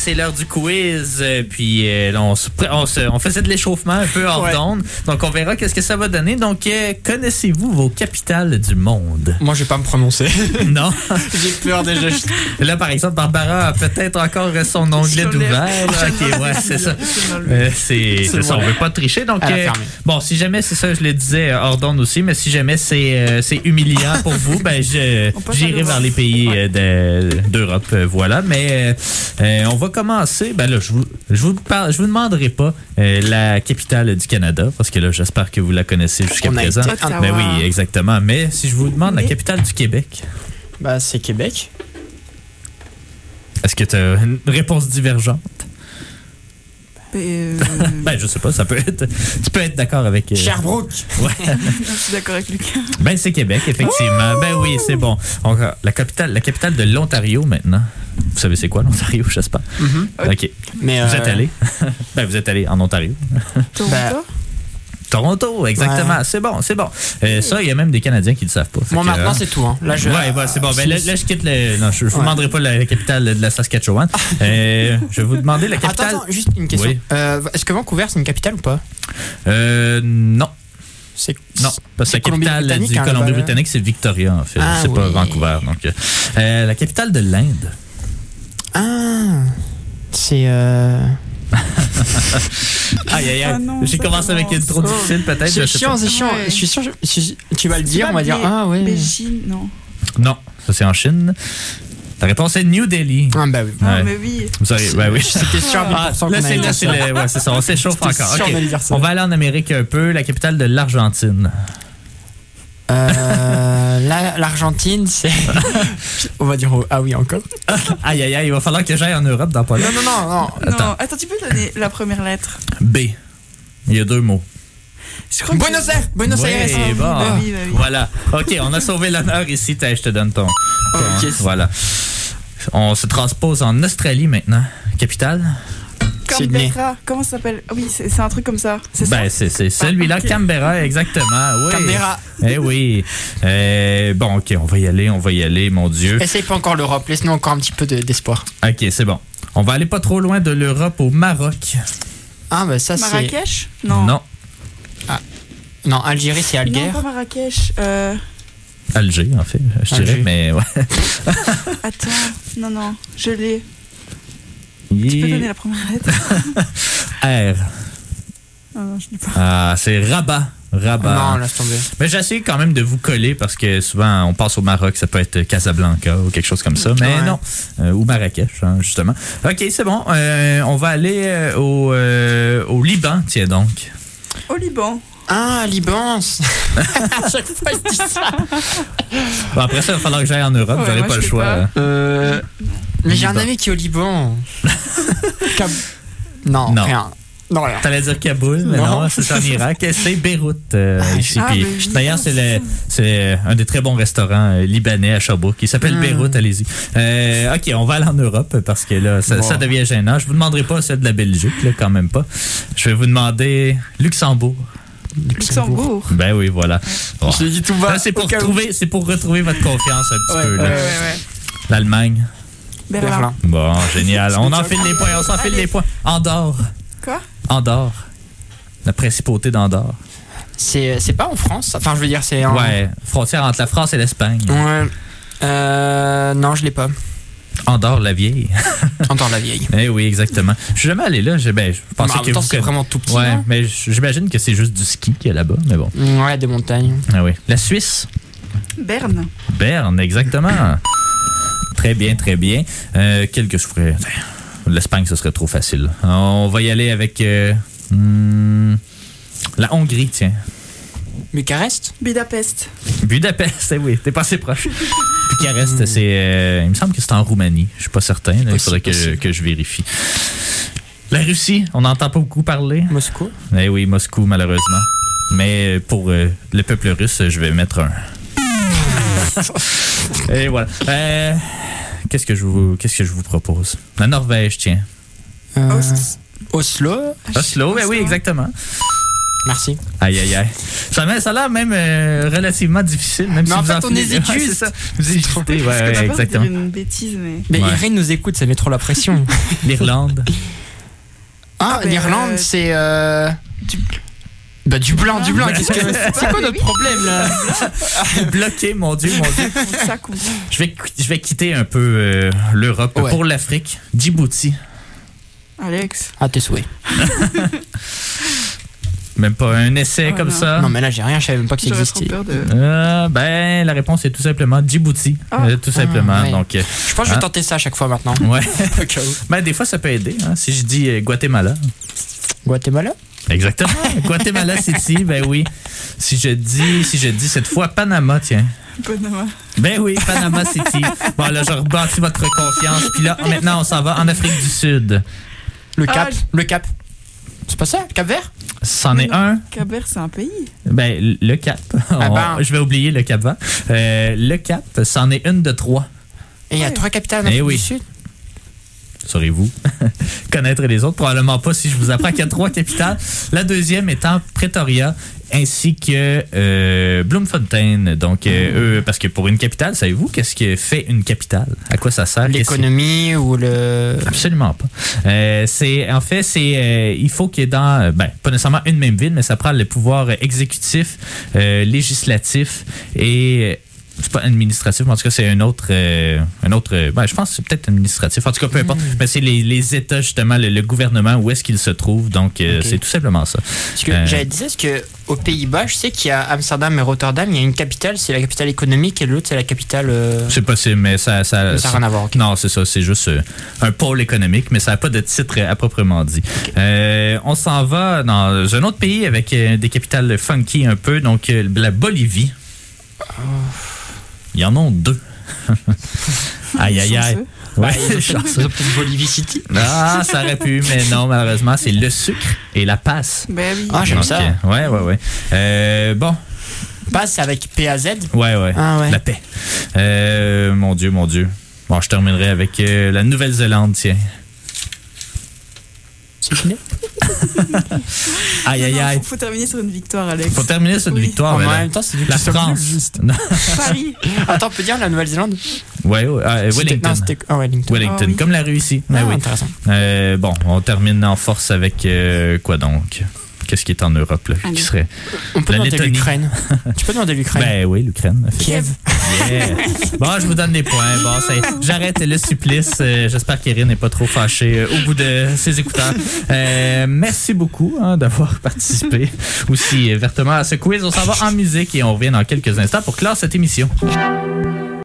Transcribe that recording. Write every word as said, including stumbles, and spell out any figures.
c'est l'heure du quiz. Euh, puis euh, on, se, on, se, on faisait de l'échauffement un peu hors ouais. d'onde. Donc on verra qu'est-ce que ça va donner. Donc euh, connaissez-vous vos capitales du monde? Moi, je vais pas me prononcer. Non. J'ai peur déjà. Là, par exemple, Barbara a peut-être encore son onglet d'ouvert. Ok, ouais, c'est ça. Euh, c'est, c'est, c'est ça. On veut pas tricher. Donc euh, bon, si jamais c'est ça, je le disais hors d'onde aussi, mais si jamais c'est, euh, c'est humiliant pour vous, ben je, j'irai vers les pays ouais. de, d'Europe. Euh, voilà, mais euh, on va commencer. Ben là, je vous, je vous parle, je vous demanderai pas euh, la capitale du Canada parce que là, j'espère que vous la connaissez jusqu'à on présent. Ben oui, exactement. Mais si je vous demande mais... la capitale du Québec, bah c'est Québec. Est-ce que tu as une réponse divergente? Euh... ben, je sais pas, ça peut être. Tu peux être d'accord avec. Euh... Sherbrooke! Ouais. Je suis d'accord avec Lucas. Ben, c'est Québec, effectivement. Oh! Ben oui, c'est bon. Donc, la capitale, la capitale de l'Ontario maintenant. Vous savez, c'est quoi l'Ontario, j'espère? Mm-hmm. OK. Mais vous euh... êtes allé? Ben, vous êtes allé en Ontario. Toronto? Ben... Toronto, exactement. Ouais. C'est bon, c'est bon. Euh, ça, il y a même des Canadiens qui ne le savent pas. Bon, que, maintenant, euh, c'est tout. Hein. Là, je... Ouais, bah, c'est bon. Ben, là, là, je quitte le. Non, je ne vous ouais. demanderai pas la capitale de la Saskatchewan. euh, je vais vous demander la capitale. Attends, attends juste une question. Oui. Euh, est-ce que Vancouver, c'est une capitale ou pas? Euh, non. C'est... Non, parce que la capitale du Colombie-Britannique, c'est Victoria, en fait. Ah, c'est oui. pas Vancouver. Donc, euh, la capitale de l'Inde. Ah, c'est. Euh... aïe aïe aïe. Ah non, j'ai commencé avec une trop difficile peut-être. C'est chiant, c'est chiant. Ouais. Je suis sûr, je, je, tu vas le dire, on va dire ah ouais. Beijing, non. Non, ça c'est en Chine. Ta réponse est New Delhi. Ah bah oui. Ouais. Ah mais oui. Vous savez, bah oui. C'était sûr. Ah, là c'est là c'est le, ouais c'est ça. On s'échauffe encore. Okay. On va aller en Amérique un peu. La capitale de l'Argentine. Euh, la, L'Argentine, c'est. On va dire. Ah oui, encore. Aïe, aïe, aïe, il va falloir que j'aille en Europe dans pas là. Non, non, non, non. Attends. non. Attends, tu peux donner la première lettre? B. Il y a deux mots. Je crois Buenos Aires. Buenos oui, Aires. Bon. Bah oui, bah oui. Voilà. OK, on a sauvé l'honneur ici. T'as, je te donne ton. ton okay. Voilà. On se transpose en Australie maintenant. Capitale? Canberra. Comment ça s'appelle? Oui, c'est, c'est un truc comme ça. C'est ben, ça? c'est, c'est celui-là, ah, okay. Canberra, exactement. Oui. Canberra. Eh oui. Euh, bon, OK, on va y aller, on va y aller, mon Dieu. Essaye pas encore l'Europe, laisse-nous encore un petit peu de, d'espoir. OK, c'est bon. On va aller pas trop loin de l'Europe, au Maroc. Ah, ben ça, Marrakech? c'est... Marrakech? Non. Non. Ah. Non, Algérie, c'est Alger. Non, pas Marrakech. Euh... Alger, en fait, je Alger. dirais, mais ouais. Attends, non, non, je l'ai. Yeah. Tu peux donner la première lettre? R. Ah non, je n'ai pas. Ah, c'est Rabat. Rabat. Non, laisse tomber. Mais j'essaie quand même de vous coller parce que souvent on passe au Maroc, ça peut être Casablanca ou quelque chose comme ça, mais ouais. non. Euh, ou Marrakech, hein, justement. OK, c'est bon. Euh, on va aller euh, au, euh, au Liban, tiens donc. Au Liban. Ah, Liban. À chaque fois, je dis ça. Bon, après ça, il va falloir que j'aille en Europe, ouais, j'aurai pas le choix. Pas. Euh... Mais j'ai un ami qui est au Liban. Cab... Non, non, rien. Non, rien. T'allais dire Kaboul, mais non, non c'est en Irak. C'est Beyrouth, euh, ici. Ah, puis, d'ailleurs, c'est, le, c'est un des très bons restaurants euh, libanais à Sherbrooke. Il s'appelle mm. Beyrouth, allez-y. Euh, OK, on va aller en Europe parce que là, ça, bon. ça devient gênant. Je vous demanderai pas celle de la Belgique, là, quand même pas. Je vais vous demander Luxembourg. Luxembourg. Luxembourg. Ben oui, voilà. Bon. Je l'ai dit tout bas. Là, c'est, pour retrouver, c'est pour retrouver votre confiance un petit ouais, peu. Ouais, là. ouais, ouais. L'Allemagne. Berlin. Berlin. Bon, génial. On enfile les points, on s'enfile les points. Andorre. Quoi? Andorre. La principauté d'Andorre. C'est, c'est pas en France? Enfin, je veux dire, c'est en... Ouais, frontière entre la France et l'Espagne. Ouais. Euh, non, je l'ai pas. Andorre-la-Vieille. Andorre-la-Vieille. Eh oui, exactement. Je suis jamais allé là. Je, ben, je pensais mais en que temps, vous... c'est vraiment tout petit. Ouais, non? mais j'imagine que c'est juste du ski qu'il y a là-bas, mais bon. Ouais, des montagnes. Ah oui. La Suisse. Berne. Berne, exactement. Très bien, très bien. Euh, quel que je ferais... L'Espagne, ce serait trop facile. On va y aller avec... Euh, hmm, la Hongrie, tiens. Bucarest? Budapest. Budapest, eh oui, t'es passé proche. Bucarest, c'est... Euh, il me semble que c'est en Roumanie. Je suis pas certain. Là, il faudrait que je, que je vérifie. La Russie, on n'entend pas beaucoup parler. Moscou? Eh oui, Moscou, malheureusement. Mais pour euh, le peuple russe, je vais mettre un... Et voilà. Euh, qu'est-ce que je vous, qu'est-ce que je vous propose? La Norvège, tiens. Euh, Os- Oslo? Oslo, ben oui, exactement. Merci. Aïe, aïe, aïe. Ça, ça a l'air même euh, relativement difficile, même mais si en vous fait, en on hésite ouais, juste. Vous hésitez, ouais, ouais, exactement. Je une bêtise, mais. Mais ouais. Irène nous écoute, ça met trop la pression. L'Irlande. Ah, ah l'Irlande, euh... c'est. Euh... Du... Bah, du blanc, du blanc. Qu'est-ce que... C'est quoi notre problème, là? Bloqué, mon Dieu, mon Dieu. Je vais, je vais quitter un peu euh, l'Europe ouais. pour l'Afrique. Djibouti. Alex. À tes souhaits. Même pas un essai oh comme non. ça. Non, mais là, j'ai rien, je savais même pas que ça existait. De... Euh, ben, la réponse est tout simplement Djibouti. Oh. Euh, tout simplement. Ah, ouais. Donc, euh, je pense que je vais hein? tenter ça à chaque fois maintenant. Ouais. Okay. Ben, des fois, ça peut aider. Hein, si je dis euh, Guatemala. Guatemala? Exactement. Guatemala City, ben oui. Si je dis, si je dis cette fois Panama, tiens. Panama. Ben oui, Panama City. Bon, là, je rebâtis votre confiance. Puis là, maintenant, on s'en va en Afrique du Sud. Le Cap. Ah, le Cap. C'est pas ça? Cap-Vert? C'en est un. Cap-Vert, c'est un pays. Ben, le Cap. Ah ben. On, je vais oublier le Cap-Vert. Euh, le Cap, c'en est une de trois. Et il y a ouais. trois capitales en Afrique oui. du Sud? Saurez-vous connaître les autres? Probablement pas si je vous apprends qu'il y a trois capitales. La deuxième étant Pretoria, ainsi que euh, Bloemfontein. Donc, euh, eux, parce que pour une capitale, savez-vous qu'est-ce que fait une capitale? À quoi ça sert? L'économie ou le... Absolument pas. Euh, c'est, en fait, c'est, euh, il faut qu'il y ait dans, ben, pas nécessairement une même ville, mais ça prend le pouvoir exécutif, euh, législatif et... C'est pas administratif, mais en tout cas, c'est un autre. Euh, un autre ben, je pense que c'est peut-être administratif. En tout cas, peu importe. Mmh. Mais c'est les, les États, justement, le, le gouvernement, où est-ce qu'il se trouve. Donc, euh, okay. c'est tout simplement ça. Parce que euh, j'avais dit, est-ce qu'aux Pays-Bas, je sais qu'il y a Amsterdam et Rotterdam, il y a une capitale, c'est la capitale économique, et l'autre, c'est la capitale. Euh... C'est possible, mais ça. Ça n'a rien à voir. Okay. Non, c'est ça. C'est juste euh, un pôle économique, mais ça n'a pas de titre à proprement dit. Okay. Euh, on s'en va dans un autre pays avec euh, des capitales funky un peu. Donc, euh, la Bolivie. Oh. Il y en a deux. Aïe, aïe, aïe. Ouais, ils ont peut-être Bolivie City. Ah, ça aurait pu, mais non, malheureusement, c'est le sucre et la passe. Ben oui. Ah, j'aime Donc, ça. Ouais, ouais, ouais. Euh, bon. Passe avec P A Z? Ouais, ouais. Ah, ouais. La paix. Euh, mon Dieu, mon Dieu. Bon, je terminerai avec euh, la Nouvelle-Zélande, tiens. C'est fini? Aïe, aïe, aïe. Il faut, faut terminer sur une victoire, Alex. Faut terminer sur une oui. victoire. En mais même temps, c'est la France. Juste. Paris. Attends, on peut dire la Nouvelle-Zélande? Ouais, ouais. Euh, Wellington. Non, ah, Wellington. Wellington, oh, oui. Comme la Russie. Ah, oui. Intéressant. Euh, bon, on termine en force avec euh, quoi donc? Qu'est-ce qui est en Europe, là? Allez. Qui serait On peut demander l'Ukraine. Tu peux demander l'Ukraine? Ben oui, l'Ukraine. Kiev. Yeah. Bon, je vous donne des points. Bon, j'arrête le supplice. Euh, j'espère qu'Erin n'est pas trop fâchée euh, au bout de ses écouteurs. Euh, merci beaucoup hein, d'avoir participé aussi vertement à ce quiz. On s'en va en musique et on revient dans quelques instants pour clore cette émission.